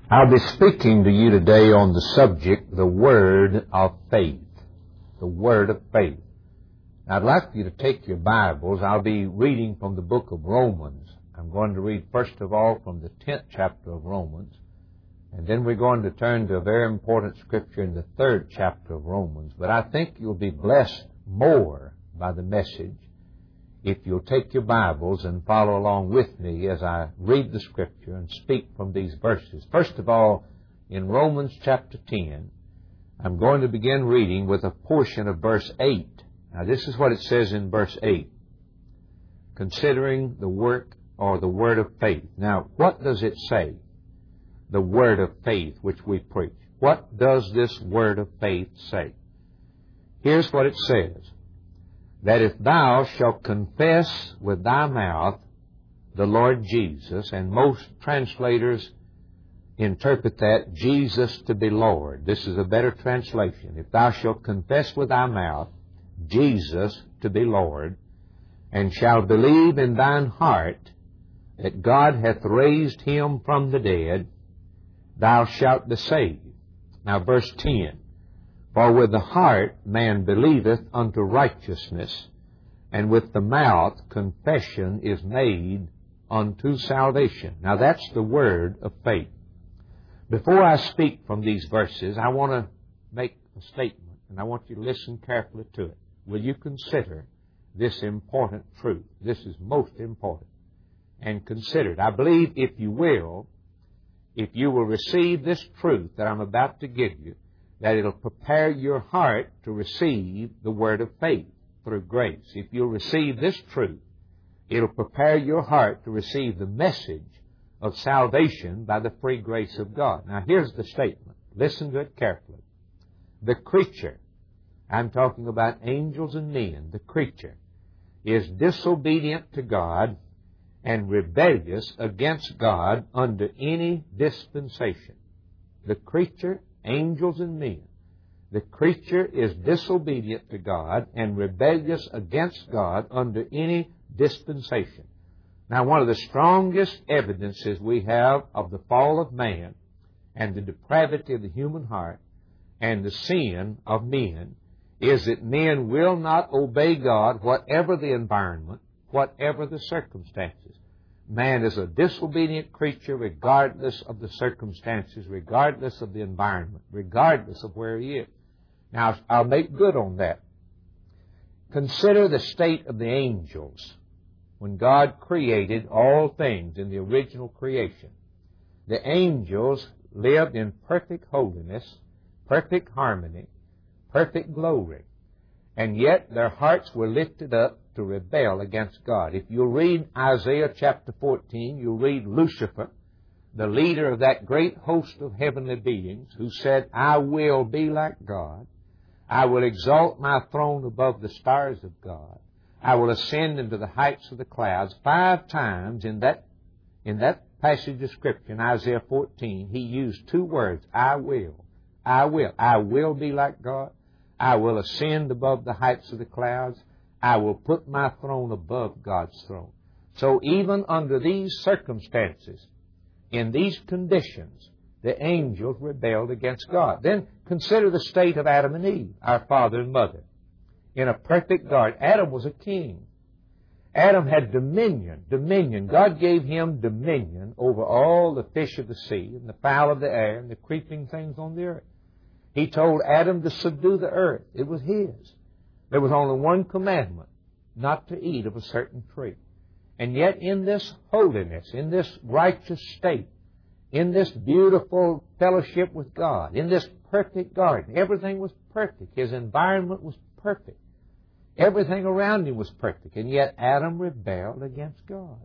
I'll be speaking to you today on the subject, the Word of Faith. The Word of Faith. Now, I'd like you to take your Bibles. I'll be reading from the book of Romans. I'm going to read first of all from the 10th chapter of Romans. And then we're going to turn to a very important scripture in the 3rd chapter of Romans. But I think you'll be blessed more by the message if you'll take your Bibles and follow along with me as I read the Scripture and speak from these verses. First of all, in Romans chapter 10, I'm going to begin reading with a portion of verse 8. Now, this is what it says in verse 8. Considering the work or the word of faith. Now, what does it say? The word of faith which we preach. What does this word of faith say? Here's what it says. That if thou shalt confess with thy mouth the Lord Jesus, and most translators interpret that Jesus to be Lord. This is a better translation. If thou shalt confess with thy mouth Jesus to be Lord, and shalt believe in thine heart that God hath raised him from the dead, thou shalt be saved. Now verse 10. For with the heart man believeth unto righteousness, and with the mouth confession is made unto salvation. Now that's the word of faith. Before I speak from these verses, I want to make a statement, and I want you to listen carefully to it. Will you consider this important truth? This is most important. And consider it. I believe if you will receive this truth that I'm about to give you, that it'll prepare your heart to receive the word of faith through grace. If you'll receive this truth, it'll prepare your heart to receive the message of salvation by the free grace of God. Now, here's the statement. Listen to it carefully. The creature, I'm talking about angels and men, the creature is disobedient to God and rebellious against God under any dispensation. The creature, angels and men. The creature is disobedient to God and rebellious against God under any dispensation. Now, one of the strongest evidences we have of the fall of man and the depravity of the human heart and the sin of men is that men will not obey God whatever the environment, whatever the circumstances. Man is a disobedient creature regardless of the circumstances, regardless of the environment, regardless of where he is. Now, I'll make good on that. Consider the state of the angels when God created all things in the original creation. The angels lived in perfect holiness, perfect harmony, perfect glory, and yet their hearts were lifted up to rebel against God. If you read Isaiah chapter 14, you'll read Lucifer, the leader of that great host of heavenly beings, who said, I will be like God. I will exalt my throne above the stars of God. I will ascend into the heights of the clouds. 5 times in that passage of Scripture, in Isaiah 14, he used 2 words, I will. I will. I will be like God. I will ascend above the heights of the clouds. I will put my throne above God's throne. So even under these circumstances, in these conditions, the angels rebelled against God. Then consider the state of Adam and Eve, our father and mother. In a perfect garden, Adam was a king. Adam had dominion. God gave him dominion over all the fish of the sea and the fowl of the air and the creeping things on the earth. He told Adam to subdue the earth. It was his. There was only one commandment, not to eat of a certain tree. And yet in this holiness, in this righteous state, in this beautiful fellowship with God, in this perfect garden, everything was perfect. His environment was perfect. Everything around him was perfect. And yet Adam rebelled against God.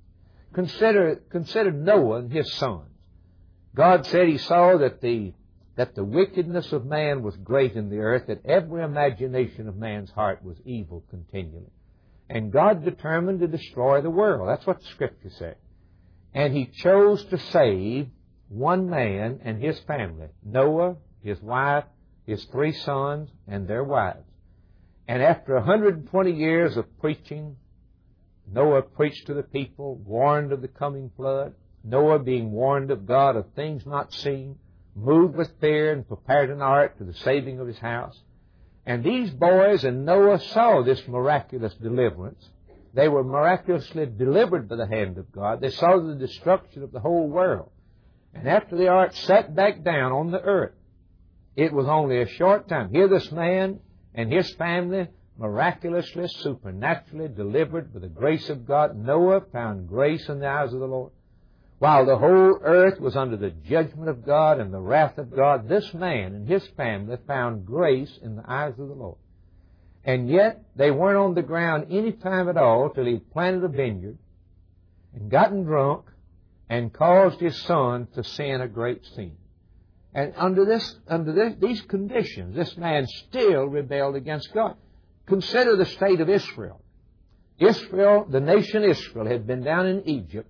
Consider Noah and his sons. God said he saw that the wickedness of man was great in the earth, that every imagination of man's heart was evil continually. And God determined to destroy the world. That's what the Scripture said. And He chose to save one man and his family, Noah, his wife, his 3 sons, and their wives. And after 120 years of preaching, Noah preached to the people, warned of the coming flood. Noah being warned of God of things not seen, moved with fear and prepared an ark to the saving of his house. And these boys and Noah saw this miraculous deliverance. They were miraculously delivered by the hand of God. They saw the destruction of the whole world. And after the ark sat back down on the earth, it was only a short time. Here this man and his family, miraculously, supernaturally delivered by the grace of God. Noah found grace in the eyes of the Lord. While the whole earth was under the judgment of God and the wrath of God, this man and his family found grace in the eyes of the Lord. And yet, they weren't on the ground any time at all till he planted a vineyard and gotten drunk and caused his son to sin a great sin. And under these conditions, this man still rebelled against God. Consider the state of Israel. Israel, the nation Israel, had been down in Egypt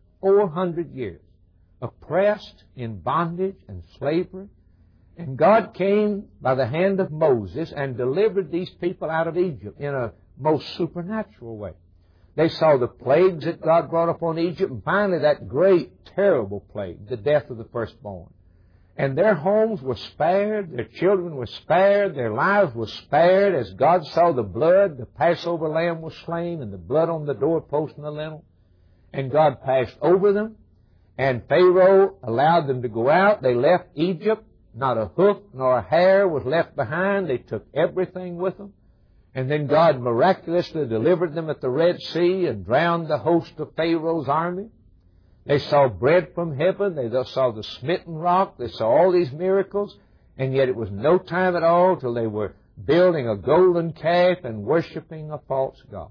400 years, oppressed in bondage and slavery. And God came by the hand of Moses and delivered these people out of Egypt in a most supernatural way. They saw the plagues that God brought upon Egypt, and finally that great, terrible plague, the death of the firstborn. And their homes were spared, their children were spared, their lives were spared. As God saw the blood, the Passover lamb was slain, and the blood on the doorpost and the lintel. And God passed over them, and Pharaoh allowed them to go out. They left Egypt. Not a hoof nor a hair was left behind. They took everything with them. And then God miraculously delivered them at the Red Sea and drowned the host of Pharaoh's army. They saw bread from heaven. They saw the smitten rock. They saw all these miracles. And yet it was no time at all till they were building a golden calf and worshiping a false god.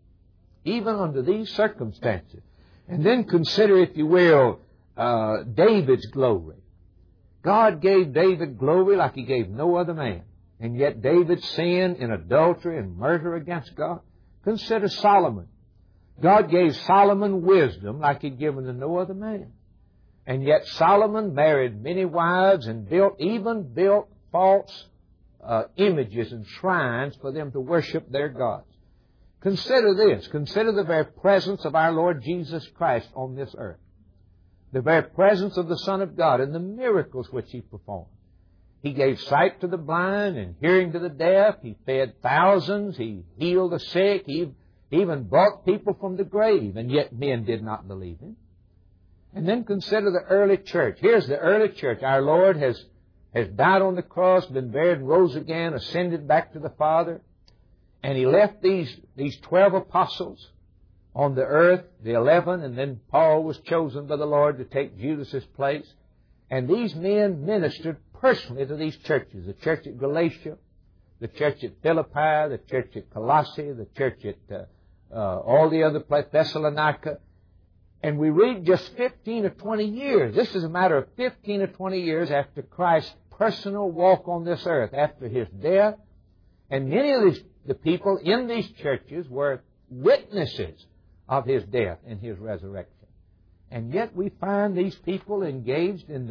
Even under these circumstances. And then consider, if you will, David's glory. God gave David glory like He gave no other man. And yet David sinned in adultery and murder against God. Consider Solomon. God gave Solomon wisdom like He'd given to no other man. And yet Solomon married many wives and even built false images and shrines for them to worship their gods. Consider this. Consider the very presence of our Lord Jesus Christ on this earth. The very presence of the Son of God and the miracles which He performed. He gave sight to the blind and hearing to the deaf. He fed thousands. He healed the sick. He even brought people from the grave. And yet men did not believe Him. And then consider the early church. Here's the early church. Our Lord has died on the cross, been buried, and rose again, ascended back to the Father. And He left these 12 apostles on the earth, the 11, and then Paul was chosen by the Lord to take Judas's place. And these men ministered personally to these churches, the church at Galatia, the church at Philippi, the church at Colossae, the church at all the other places, Thessalonica. And we read just 15 or 20 years. This is a matter of 15 or 20 years after Christ's personal walk on this earth, after His death. And many of the people in these churches were witnesses of His death and His resurrection. And yet we find these people engaged in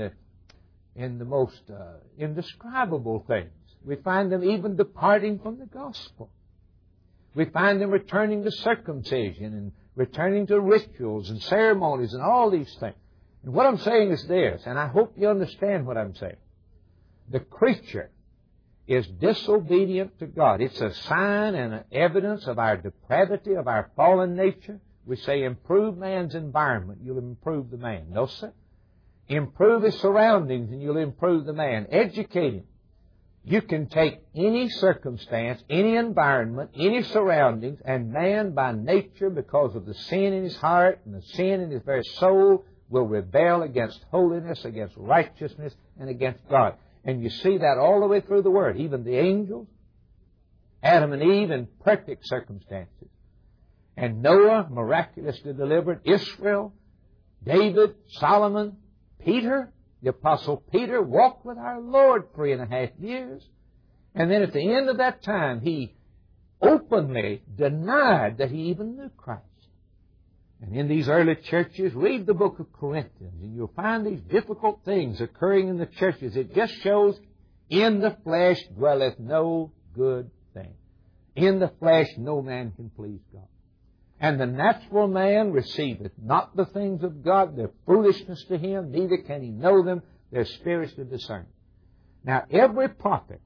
the most indescribable things. We find them even departing from the gospel. We find them returning to circumcision and returning to rituals and ceremonies and all these things. And what I'm saying is this, and I hope you understand what I'm saying. The creature is disobedient to God. It's a sign and an evidence of our depravity, of our fallen nature. We say improve man's environment, you'll improve the man. No, sir. Improve his surroundings and you'll improve the man. Educate him. You can take any circumstance, any environment, any surroundings, and man by nature, because of the sin in his heart and the sin in his very soul, will rebel against holiness, against righteousness, and against God. And you see that all the way through the Word. Even the angels, Adam and Eve in perfect circumstances. And Noah miraculously delivered. Israel, David, Solomon, Peter, the Apostle Peter walked with our Lord 3.5 years. And then at the end of that time, he openly denied that he even knew Christ. And in these early churches, read the book of Corinthians, and you'll find these difficult things occurring in the churches. It just shows, in the flesh dwelleth no good thing. In the flesh no man can please God. And the natural man receiveth not the things of God, they're foolishness to him, neither can he know them, they're spirits to discern. Now, every prophet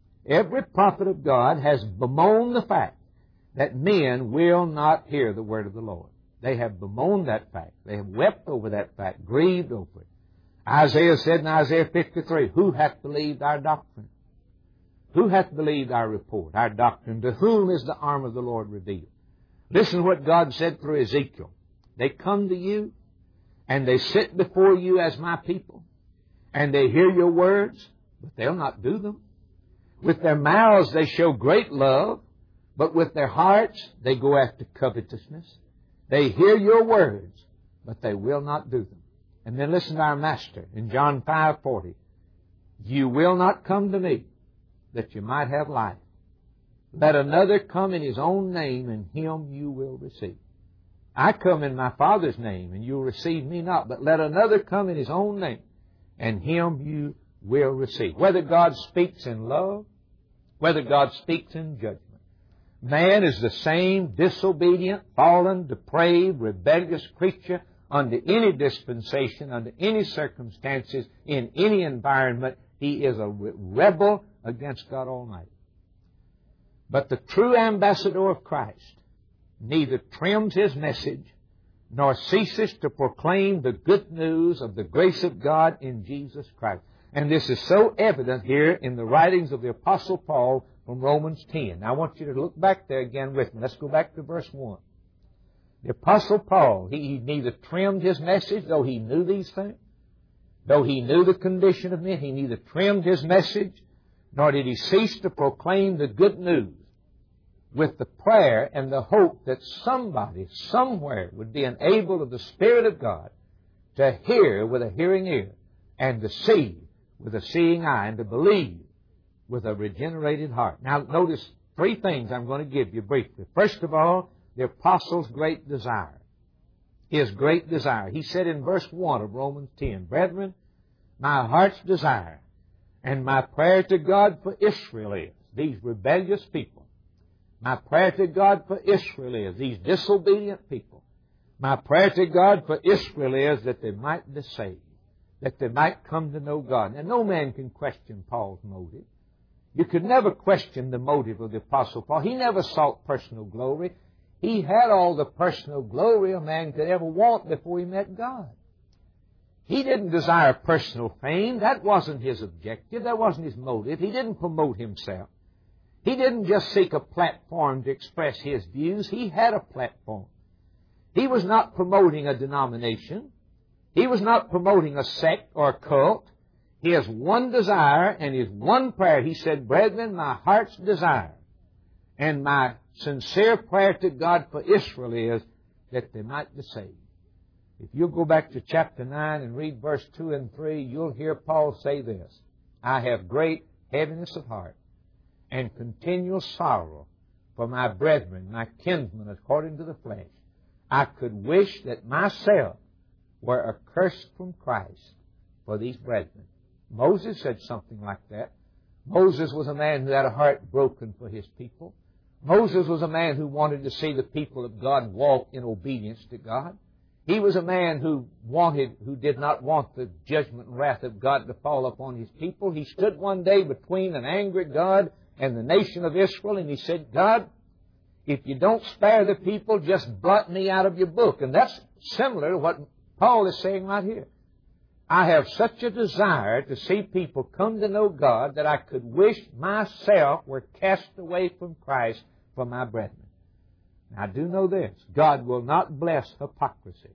of God has bemoaned the fact that men will not hear the word of the Lord. They have bemoaned that fact. They have wept over that fact, grieved over it. Isaiah said in Isaiah 53, who hath believed our doctrine? Who hath believed our report, our doctrine? To whom is the arm of the Lord revealed? Listen to what God said through Ezekiel. They come to you, and they sit before you as my people, and they hear your words, but they'll not do them. With their mouths they show great love, but with their hearts they go after covetousness. They hear your words, but they will not do them. And then listen to our Master in John 5:40. You will not come to me, that you might have life. Let another come in his own name, and him you will receive. I come in my Father's name, and you'll receive me not. But let another come in his own name, and him you will receive. Whether God speaks in love, whether God speaks in judgment. Man is the same disobedient, fallen, depraved, rebellious creature under any dispensation, under any circumstances, in any environment. He is a rebel against God Almighty. But the true ambassador of Christ neither trims his message nor ceases to proclaim the good news of the grace of God in Jesus Christ. And this is so evident here in the writings of the Apostle Paul from Romans 10. Now I want you to look back there again with me. Let's go back to verse 1. The Apostle Paul, he neither trimmed his message, though he knew these things, though he knew the condition of men, he neither trimmed his message, nor did he cease to proclaim the good news with the prayer and the hope that somebody, somewhere, would be enabled of the Spirit of God to hear with a hearing ear, and to see with a seeing eye, and to believe with a regenerated heart. Now, notice three things I'm going to give you briefly. First of all, the Apostle's great desire. His great desire. He said in verse 1 of Romans 10, Brethren, my heart's desire and my prayer to God for Israel is, these rebellious people. My prayer to God for Israel is, these disobedient people. My prayer to God for Israel is that they might be saved, that they might come to know God. Now, no man can question Paul's motive. You could never question the motive of the Apostle Paul. He never sought personal glory. He had all the personal glory a man could ever want before he met God. He didn't desire personal fame. That wasn't his objective. That wasn't his motive. He didn't promote himself. He didn't just seek a platform to express his views. He had a platform. He was not promoting a denomination. He was not promoting a sect or a cult. He has one desire and his one prayer. He said, Brethren, my heart's desire and my sincere prayer to God for Israel is that they might be saved. If you'll go back to chapter 9 and read verse 2 and 3, you'll hear Paul say this, I have great heaviness of heart and continual sorrow for my brethren, my kinsmen, according to the flesh. I could wish that myself were accursed from Christ for these brethren. Moses said something like that. Moses was a man who had a heart broken for his people. Moses was a man who wanted to see the people of God walk in obedience to God. He was a man who did not want the judgment and wrath of God to fall upon his people. He stood one day between an angry God and the nation of Israel, and he said, God, if you don't spare the people, just blot me out of your book. And that's similar to what Paul is saying right here. I have such a desire to see people come to know God that I could wish myself were cast away from Christ for my brethren. Now, I do know this. God will not bless hypocrisy.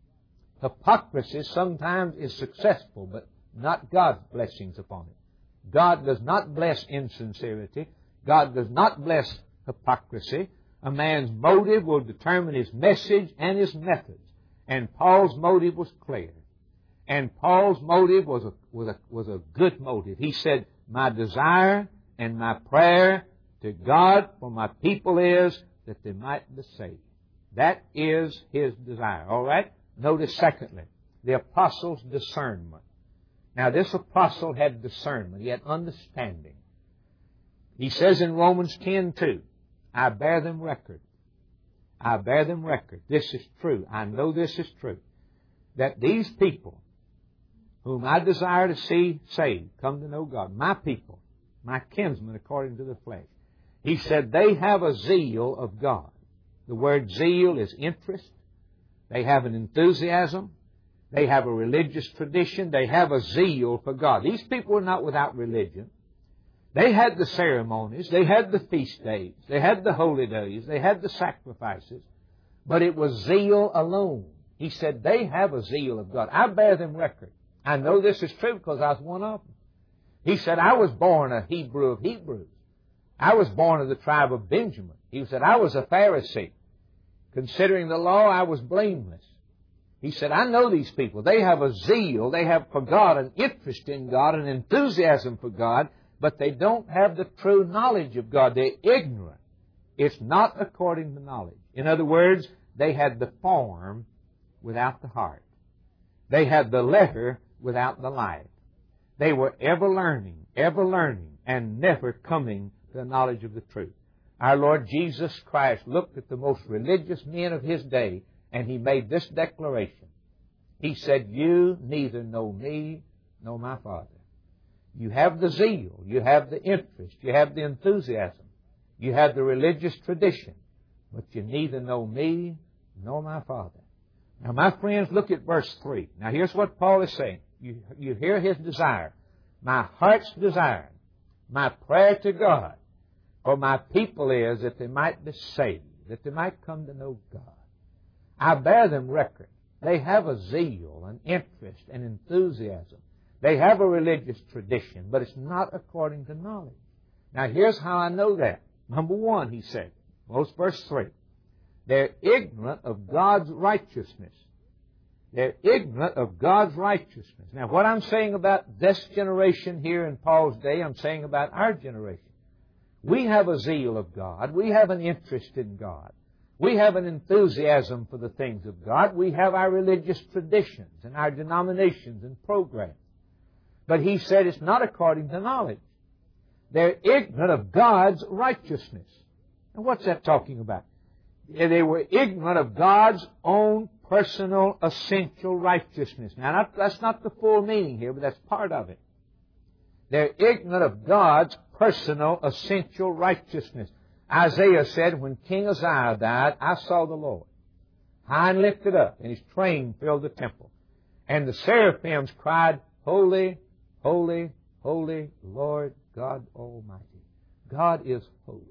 Hypocrisy sometimes is successful, but not God's blessings upon it. God does not bless insincerity. God does not bless hypocrisy. A man's motive will determine his message and his methods. And Paul's motive was clear. And Paul's motive was a good motive. He said, my desire and my prayer to God for my people is that they might be saved. That is his desire. All right? Notice, secondly, the apostle's discernment. Now, this apostle had discernment. He had understanding. He says in Romans 10:2, I bear them record. I bear them record. This is true. I know this is true. That these people whom I desire to see saved, come to know God, my people, my kinsmen according to the flesh, he said they have a zeal of God. The word zeal is interest. They have an enthusiasm. They have a religious tradition. They have a zeal for God. These people were not without religion. They had the ceremonies. They had the feast days. They had the holy days. They had the sacrifices. But it was zeal alone. He said they have a zeal of God. I bear them record. I know this is true because I was one of them. He said, I was born a Hebrew of Hebrews. I was born of the tribe of Benjamin. He said, I was a Pharisee. Considering the law, I was blameless. He said, I know these people. They have a zeal. They have for God, an interest in God, an enthusiasm for God, but they don't have the true knowledge of God. They're ignorant. It's not according to knowledge. In other words, they had the form without the heart. They had the letter without the life. They were ever learning, and never coming to the knowledge of the truth. Our Lord Jesus Christ looked at the most religious men of His day, and He made this declaration. He said, you neither know me nor my Father. You have the zeal, you have the interest, you have the enthusiasm, you have the religious tradition, but you neither know me nor my Father. Now, my friends, look at verse 3. Now, here's what Paul is saying. You hear his desire. My heart's desire, my prayer to God for my people is that they might be saved, that they might come to know God. I bear them record. They have a zeal, an interest, an enthusiasm. They have a religious tradition, but it's not according to knowledge. Now, here's how I know that. Number one, he said, verse 3, they're ignorant of God's righteousness. They're ignorant of God's righteousness. Now, what I'm saying about this generation here in Paul's day, I'm saying about our generation. We have a zeal of God. We have an interest in God. We have an enthusiasm for the things of God. We have our religious traditions and our denominations and programs. But he said it's not according to knowledge. They're ignorant of God's righteousness. And what's that talking about? They were ignorant of God's own personal, essential righteousness. Now, that's not the full meaning here, but that's part of it. They're ignorant of God's personal, essential righteousness. Isaiah said, when King Uzziah died, I saw the Lord, high and lifted up, and His train filled the temple. And the seraphims cried, Holy, holy, holy, Lord God Almighty. God is holy.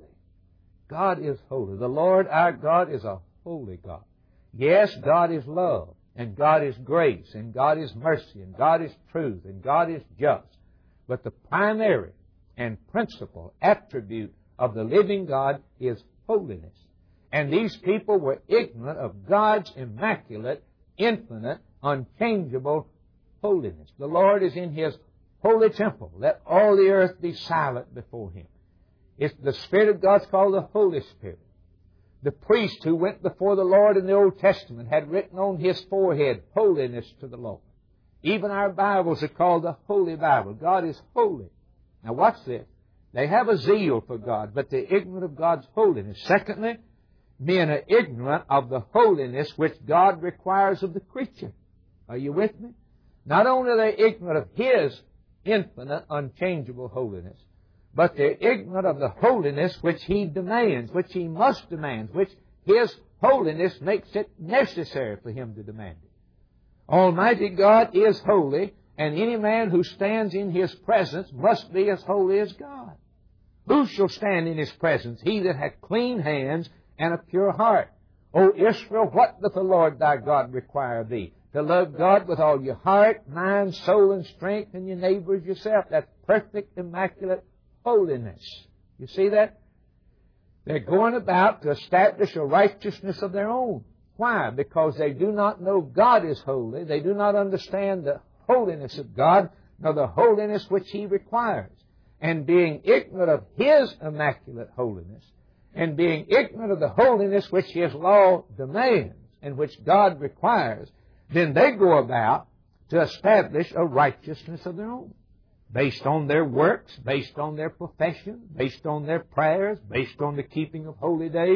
God is holy. The Lord our God is a holy God. Yes, God is love, and God is grace, and God is mercy, and God is truth, and God is just. But the primary and principal attribute of the living God is holiness. And these people were ignorant of God's immaculate, infinite, unchangeable holiness. The Lord is in His holy temple. Let all the earth be silent before Him. It's the Spirit of God's called the Holy Spirit. The priest who went before the Lord in the Old Testament had written on his forehead, holiness to the Lord. Even our Bibles are called the Holy Bible. God is holy. Now watch this. They have a zeal for God, but they're ignorant of God's holiness. Secondly, men are ignorant of the holiness which God requires of the creature. Are you with me? Not only are they ignorant of His infinite, unchangeable holiness, but they're ignorant of the holiness which He demands, which He must demand, which His holiness makes it necessary for Him to demand it. Almighty God is holy, and any man who stands in His presence must be as holy as God. Who shall stand in His presence? He that hath clean hands and a pure heart. O Israel, what doth the Lord thy God require of thee? To love God with all your heart, mind, soul, and strength, and your neighbor as yourself. That's perfect, immaculate holiness. You see that? They're going about to establish a righteousness of their own. Why? Because they do not know God is holy. They do not understand the holiness of God, nor the holiness which He requires. And being ignorant of His immaculate holiness, and being ignorant of the holiness which His law demands, and which God requires, then they go about to establish a righteousness of their own, based on their works, based on their profession, based on their prayers, based on the keeping of holy days,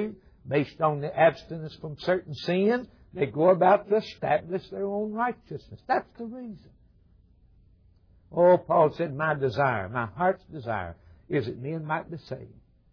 based on the abstinence from certain sins. They go about to establish their own righteousness. That's the reason. Oh, Paul said, my desire, my heart's desire, is that men might be saved.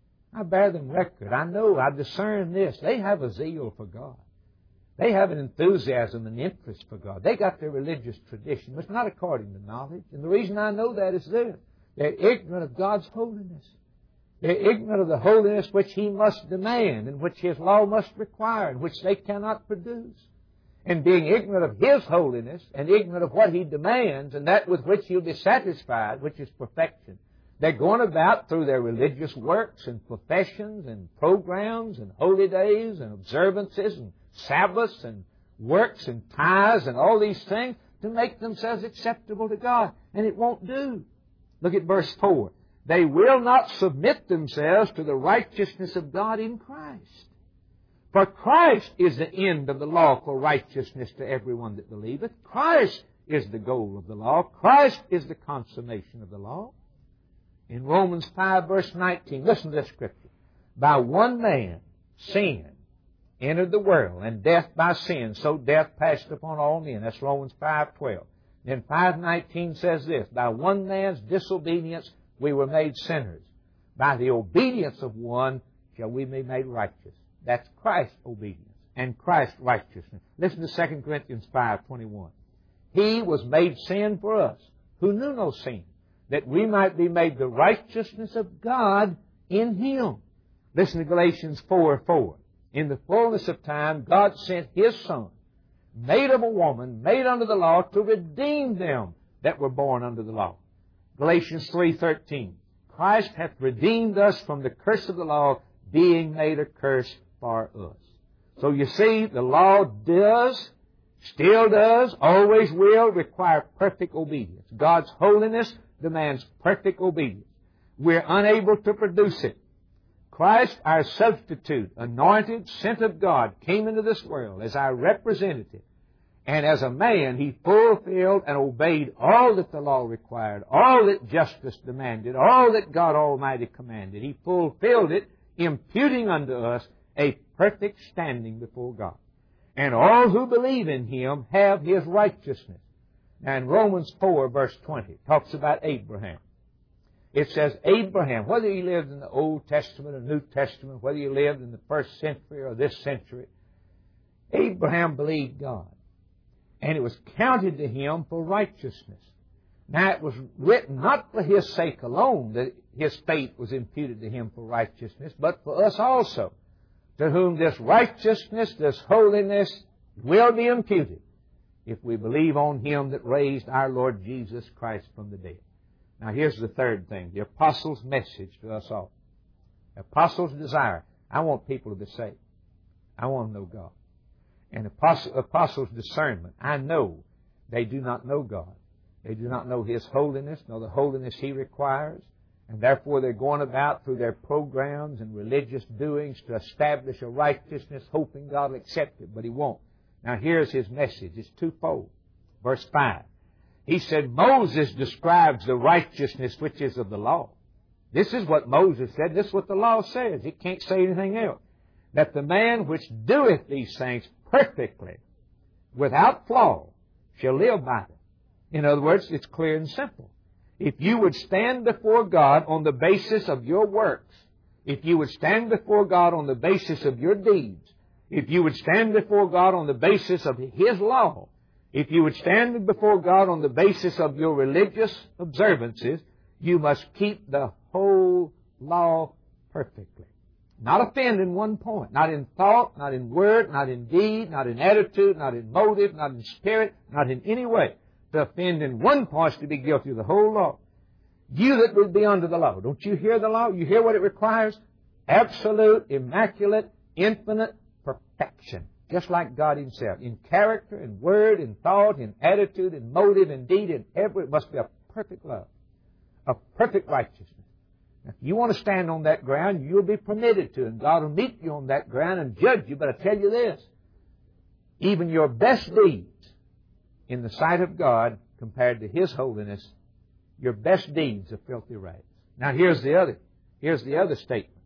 I bear them record. I know, I discern this. They have a zeal for God. They have an enthusiasm and interest for God. They got their religious tradition, but it's not according to knowledge. And the reason I know that is this. They're ignorant of God's holiness. They're ignorant of the holiness which He must demand and which His law must require and which they cannot produce. And being ignorant of His holiness and ignorant of what He demands and that with which He'll be satisfied, which is perfection, they're going about through their religious works and professions and programs and holy days and observances and Sabbaths and works and tithes and all these things to make themselves acceptable to God. And it won't do. Look at verse 4. They will not submit themselves to the righteousness of God in Christ. For Christ is the end of the law for righteousness to everyone that believeth. Christ is the goal of the law. Christ is the consummation of the law. In Romans 5 verse 19, listen to this scripture. By one man, sin entered the world, and death by sin, so death passed upon all men. That's Romans 5:12. Then 5:19 says this, by one man's disobedience we were made sinners. By the obedience of one shall we be made righteous. That's Christ's obedience and Christ's righteousness. Listen to 2 Corinthians 5:21. He was made sin for us, who knew no sin, that we might be made the righteousness of God in Him. Listen to Galatians 4:4. In the fullness of time, God sent His Son, made of a woman, made under the law, to redeem them that were born under the law. Galatians 3:13. Christ hath redeemed us from the curse of the law, being made a curse for us. So you see, the law does, still does, always will require perfect obedience. God's holiness demands perfect obedience. We're unable to produce it. Christ, our substitute, anointed, sent of God, came into this world as our representative. And as a man, He fulfilled and obeyed all that the law required, all that justice demanded, all that God Almighty commanded. He fulfilled it, imputing unto us a perfect standing before God. And all who believe in Him have His righteousness. Now in Romans 4 verse 20, it talks about Abraham. It says Abraham, whether he lived in the Old Testament or New Testament, whether he lived in the first century or this century, Abraham believed God. And it was counted to him for righteousness. Now it was written not for his sake alone that his faith was imputed to him for righteousness, but for us also, to whom this righteousness, this holiness will be imputed if we believe on Him that raised our Lord Jesus Christ from the dead. Now here's the third thing, the apostles' message to us all. The apostles' desire. I want people to be saved. I want to know God. And apostles' discernment. I know they do not know God. They do not know His holiness, nor the holiness He requires. And therefore they're going about through their programs and religious doings to establish a righteousness, hoping God will accept it, but He won't. Now here's His message. It's twofold. Verse 5. He said, Moses describes the righteousness which is of the law. This is what Moses said. This is what the law says. It can't say anything else. That the man which doeth these things perfectly, without flaw, shall live by them. In other words, it's clear and simple. If you would stand before God on the basis of your works, if you would stand before God on the basis of your deeds, if you would stand before God on the basis of His law, if you would stand before God on the basis of your religious observances, you must keep the whole law perfectly. Not offend in one point. Not in thought, not in word, not in deed, not in attitude, not in motive, not in spirit, not in any way. To offend in one point is to be guilty of the whole law. You that would be under the law. Don't you hear the law? You hear what it requires? Absolute, immaculate, infinite perfection. Just like God Himself. In character, in word, in thought, in attitude, in motive, in deed, in every, it must be a perfect love. A perfect righteousness. Now, if you want to stand on that ground, you'll be permitted to, and God will meet you on that ground and judge you. But I tell you this, even your best deeds in the sight of God, compared to His holiness, your best deeds are filthy rags. Now here's the other statement.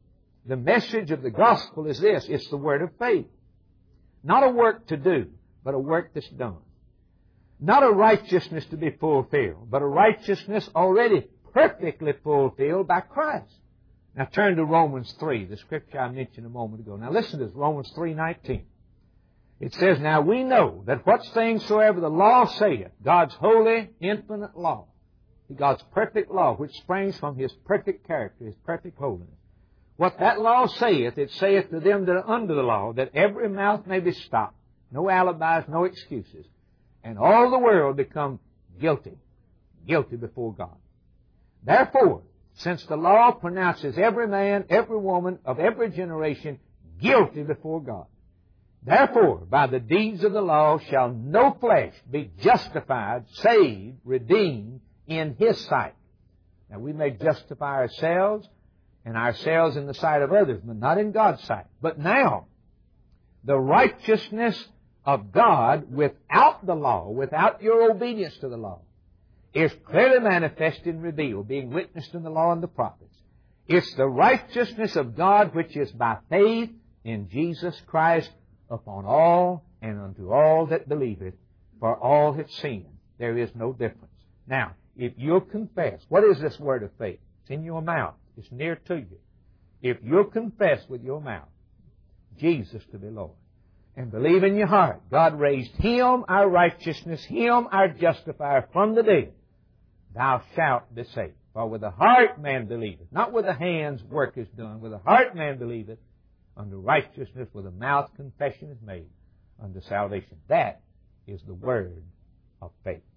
The message of the gospel is this. It's the word of faith. Not a work to do, but a work that's done. Not a righteousness to be fulfilled, but a righteousness already perfectly fulfilled by Christ. Now turn to Romans 3, the scripture I mentioned a moment ago. Now listen to this, Romans 3:19. It says, Now we know that what things soever the law saith, God's holy, infinite law, God's perfect law, which springs from His perfect character, His perfect holiness. What that law saith, it saith to them that are under the law, that every mouth may be stopped, no alibis, no excuses, and all the world become guilty before God. Therefore, since the law pronounces every man, every woman of every generation guilty before God, therefore, by the deeds of the law shall no flesh be justified, saved, redeemed in His sight. Now, we may justify ourselves and ourselves in the sight of others, but not in God's sight. But now, the righteousness of God without the law, without your obedience to the law, is clearly manifested and revealed, being witnessed in the law and the prophets. It's the righteousness of God which is by faith in Jesus Christ upon all and unto all that believeth, for all have sinned. There is no difference. Now, if you'll confess, what is this word of faith? It's in your mouth. It's near to you. If you'll confess with your mouth Jesus to be Lord, and believe in your heart God raised Him, our righteousness, Him, our justifier, from the dead, thou shalt be saved. For with the heart man believeth, not with the hands work is done, with the heart man believeth unto righteousness, with the mouth confession is made unto salvation. That is the word of faith.